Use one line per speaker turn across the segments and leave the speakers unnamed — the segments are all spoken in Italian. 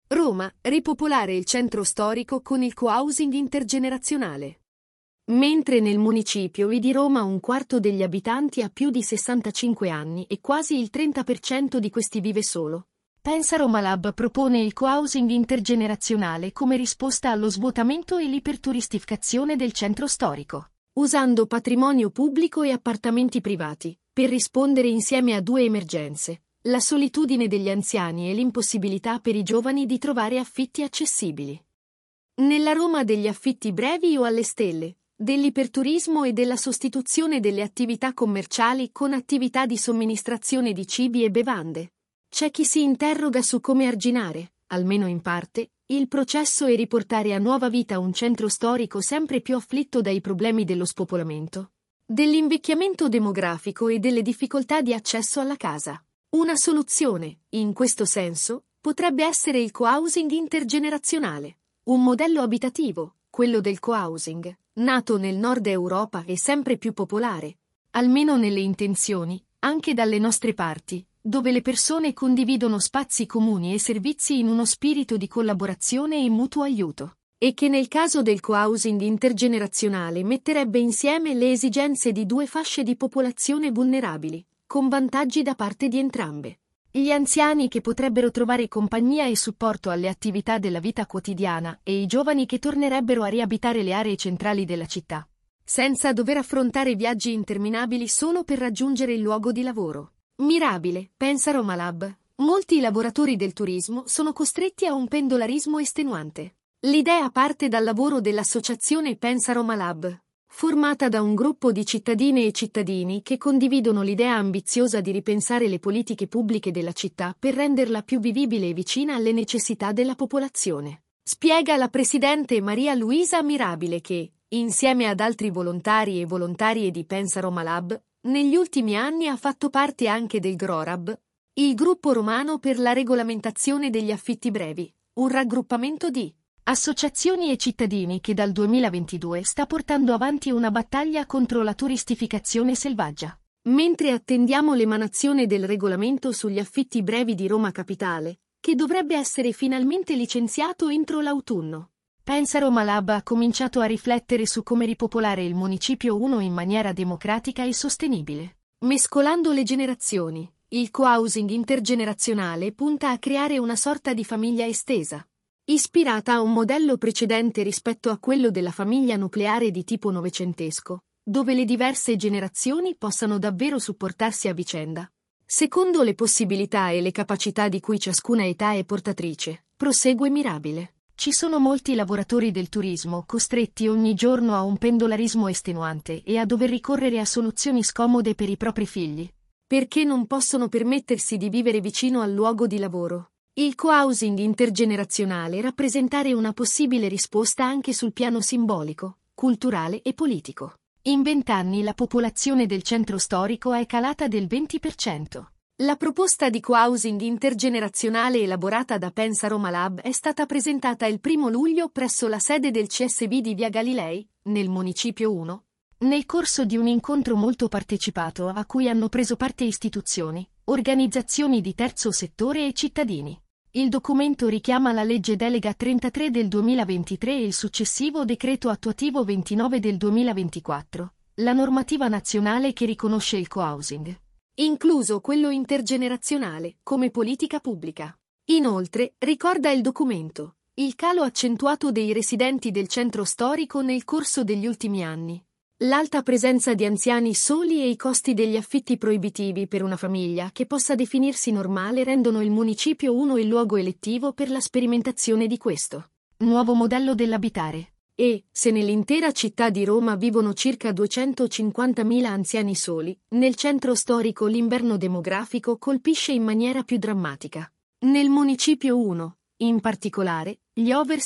Roma, ripopolare il centro storico con il co-housing intergenerazionale. Mentre nel municipio di Roma un quarto degli abitanti ha più di 65 anni e quasi il 30% di questi vive solo, Pensa Roma Lab propone il co-housing intergenerazionale come risposta allo svuotamento e l'iperturistificazione del centro storico, usando patrimonio pubblico e appartamenti privati, per rispondere insieme a due emergenze: la solitudine degli anziani e l'impossibilità per i giovani di trovare affitti accessibili. Nella Roma degli affitti brevi o alle stelle, dell'iperturismo e della sostituzione delle attività commerciali con attività di somministrazione di cibi e bevande, c'è chi si interroga su come arginare, almeno in parte, il processo e riportare a nuova vita un centro storico sempre più afflitto dai problemi dello spopolamento, dell'invecchiamento demografico e delle difficoltà di accesso alla casa. Una soluzione, in questo senso, potrebbe essere il co-housing intergenerazionale, un modello abitativo, quello del co-housing, nato nel nord Europa e sempre più popolare, almeno nelle intenzioni, anche dalle nostre parti, dove le persone condividono spazi comuni e servizi in uno spirito di collaborazione e mutuo aiuto, e che nel caso del co-housing intergenerazionale metterebbe insieme le esigenze di due fasce di popolazione vulnerabili, con vantaggi da parte di entrambe. Gli anziani che potrebbero trovare compagnia e supporto alle attività della vita quotidiana e i giovani che tornerebbero a riabitare le aree centrali della città, senza dover affrontare viaggi interminabili solo per raggiungere il luogo di lavoro. Mirabile, pensa Roma Lab. Molti lavoratori del turismo sono costretti a un pendolarismo estenuante. L'idea parte dal lavoro dell'associazione Pensa Roma Lab, formata da un gruppo di cittadine e cittadini che condividono l'idea ambiziosa di ripensare le politiche pubbliche della città per renderla più vivibile e vicina alle necessità della popolazione. Spiega la presidente Maria Luisa Mirabile che, insieme ad altri volontari e volontarie di Pensa Roma Lab, negli ultimi anni ha fatto parte anche del GRORAB, il gruppo romano per la regolamentazione degli affitti brevi, un raggruppamento di associazioni e cittadini che dal 2022 sta portando avanti una battaglia contro la turistificazione selvaggia. Mentre attendiamo l'emanazione del regolamento sugli affitti brevi di Roma Capitale, che dovrebbe essere finalmente licenziato entro l'autunno, Pensa Roma Lab ha cominciato a riflettere su come ripopolare il Municipio 1 in maniera democratica e sostenibile. Mescolando le generazioni, il co-housing intergenerazionale punta a creare una sorta di famiglia estesa, ispirata a un modello precedente rispetto a quello della famiglia nucleare di tipo novecentesco, dove le diverse generazioni possano davvero supportarsi a vicenda, secondo le possibilità e le capacità di cui ciascuna età è portatrice, prosegue Mirabile. Ci sono molti lavoratori del turismo costretti ogni giorno a un pendolarismo estenuante e a dover ricorrere a soluzioni scomode per i propri figli, perché non possono permettersi di vivere vicino al luogo di lavoro. Il co-housing intergenerazionale rappresentare una possibile risposta anche sul piano simbolico, culturale e politico. In 20 anni la popolazione del centro storico è calata del 20%. La proposta di co-housing intergenerazionale elaborata da Pensa Roma Lab è stata presentata il 1 luglio presso la sede del CSV di Via Galilei, nel Municipio 1, nel corso di un incontro molto partecipato a cui hanno preso parte istituzioni, organizzazioni di terzo settore e cittadini. Il documento richiama la legge delega 33 del 2023 e il successivo decreto attuativo 29 del 2024, la normativa nazionale che riconosce il co-housing, incluso quello intergenerazionale, come politica pubblica. Inoltre, ricorda il documento, il calo accentuato dei residenti del centro storico nel corso degli ultimi anni, l'alta presenza di anziani soli e i costi degli affitti proibitivi per una famiglia che possa definirsi normale rendono il Municipio 1 il luogo elettivo per la sperimentazione di questo nuovo modello dell'abitare. E, se nell'intera città di Roma vivono circa 250.000 anziani soli, nel centro storico l'inverno demografico colpisce in maniera più drammatica. Nel Municipio 1, in particolare, gli over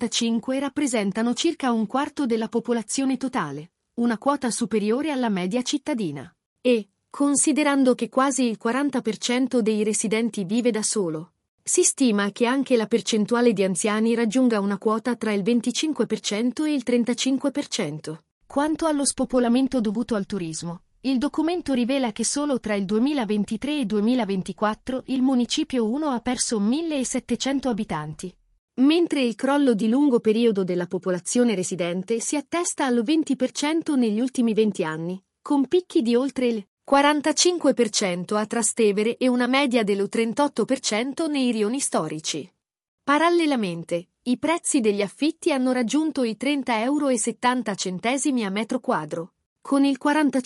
65 rappresentano circa un quarto della popolazione totale, una quota superiore alla media cittadina. E, considerando che quasi il 40% dei residenti vive da solo, si stima che anche la percentuale di anziani raggiunga una quota tra il 25% e il 35%. Quanto allo spopolamento dovuto al turismo, Il documento rivela che solo tra il 2023 e 2024 il Municipio 1 ha perso 1.700 abitanti, mentre il crollo di lungo periodo della popolazione residente si attesta al 20% negli ultimi 20 anni, con picchi di oltre il 45% a Trastevere e una media dello 38% nei rioni storici. Parallelamente, i prezzi degli affitti hanno raggiunto i 30,70 € a metro quadro, con il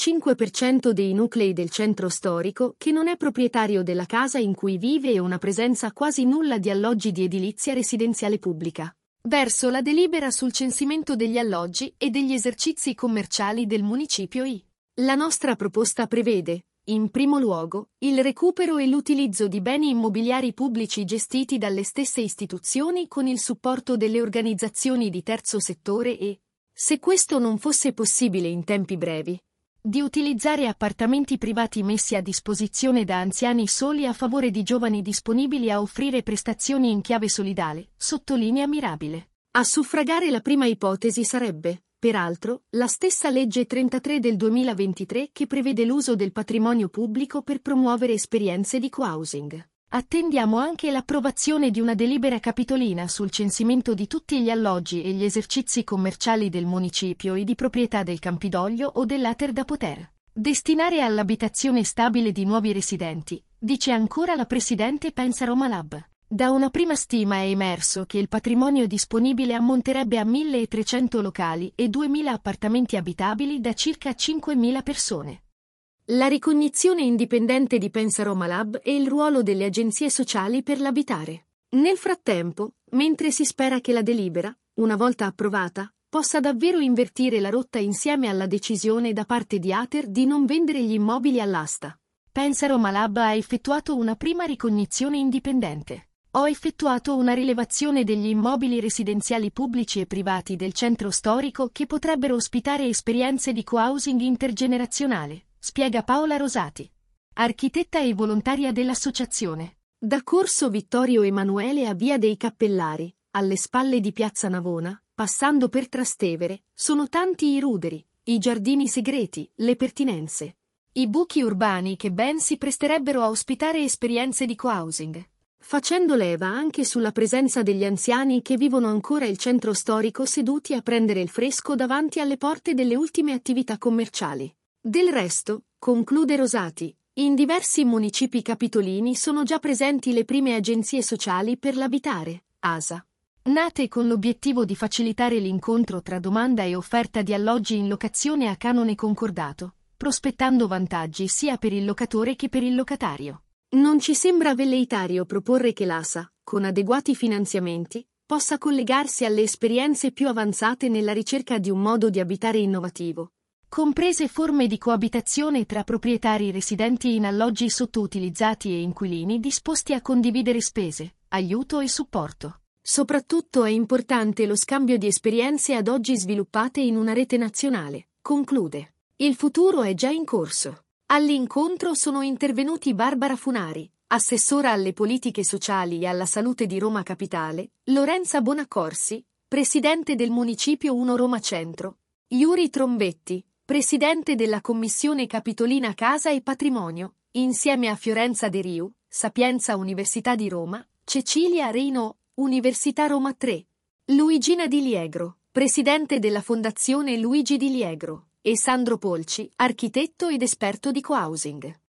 45% dei nuclei del centro storico che non è proprietario della casa in cui vive e una presenza quasi nulla di alloggi di edilizia residenziale pubblica, verso la delibera sul censimento degli alloggi e degli esercizi commerciali del Municipio I. La nostra proposta prevede, in primo luogo, il recupero e l'utilizzo di beni immobiliari pubblici gestiti dalle stesse istituzioni con il supporto delle organizzazioni di terzo settore e, se questo non fosse possibile in tempi brevi, di utilizzare appartamenti privati messi a disposizione da anziani soli a favore di giovani disponibili a offrire prestazioni in chiave solidale, sottolinea Mirabile. A suffragare la prima ipotesi sarebbe, peraltro, la stessa legge 33 del 2023 che prevede l'uso del patrimonio pubblico per promuovere esperienze di cohousing. Attendiamo anche l'approvazione di una delibera capitolina sul censimento di tutti gli alloggi e gli esercizi commerciali del municipio e di proprietà del Campidoglio o dell'Ater da poter destinare all'abitazione stabile di nuovi residenti, dice ancora la presidente Pensa Roma Lab. Da una prima stima è emerso che il patrimonio disponibile ammonterebbe a 1.300 locali e 2.000 appartamenti abitabili da circa 5.000 persone. La ricognizione indipendente di Pensa Roma Lab e il ruolo delle agenzie sociali per l'abitare. Nel frattempo, mentre si spera che la delibera, una volta approvata, possa davvero invertire la rotta insieme alla decisione da parte di Ater di non vendere gli immobili all'asta, Pensa Roma Lab ha effettuato una prima ricognizione indipendente. Ho effettuato una rilevazione degli immobili residenziali pubblici e privati del centro storico che potrebbero ospitare esperienze di cohousing intergenerazionale, spiega Paola Rosati, architetta e volontaria dell'associazione. Da Corso Vittorio Emanuele a Via dei Cappellari, alle spalle di Piazza Navona, passando per Trastevere, sono tanti i ruderi, i giardini segreti, le pertinenze, i buchi urbani che ben si presterebbero a ospitare esperienze di cohousing, facendo leva anche sulla presenza degli anziani che vivono ancora il centro storico seduti a prendere il fresco davanti alle porte delle ultime attività commerciali. Del resto, conclude Rosati, in diversi municipi capitolini sono già presenti le prime agenzie sociali per l'abitare, ASA, nate con l'obiettivo di facilitare l'incontro tra domanda e offerta di alloggi in locazione a canone concordato, prospettando vantaggi sia per il locatore che per il locatario. Non ci sembra velleitario proporre che l'ASA, con adeguati finanziamenti, possa collegarsi alle esperienze più avanzate nella ricerca di un modo di abitare innovativo, comprese forme di coabitazione tra proprietari residenti in alloggi sottoutilizzati e inquilini disposti a condividere spese, aiuto e supporto. Soprattutto è importante lo scambio di esperienze ad oggi sviluppate in una rete nazionale, conclude. Il futuro è già in corso. All'incontro sono intervenuti Barbara Funari, assessora alle politiche sociali e alla salute di Roma Capitale, Lorenza Bonaccorsi, presidente del Municipio 1 Roma Centro, Yuri Trombetti, presidente della Commissione Capitolina Casa e Patrimonio, insieme a Fiorenza De Riu, Sapienza Università di Roma, Cecilia Reino, Università Roma 3, Luigina Di Liegro, presidente della Fondazione Luigi Di Liegro, e Sandro Polci, architetto ed esperto di cohousing.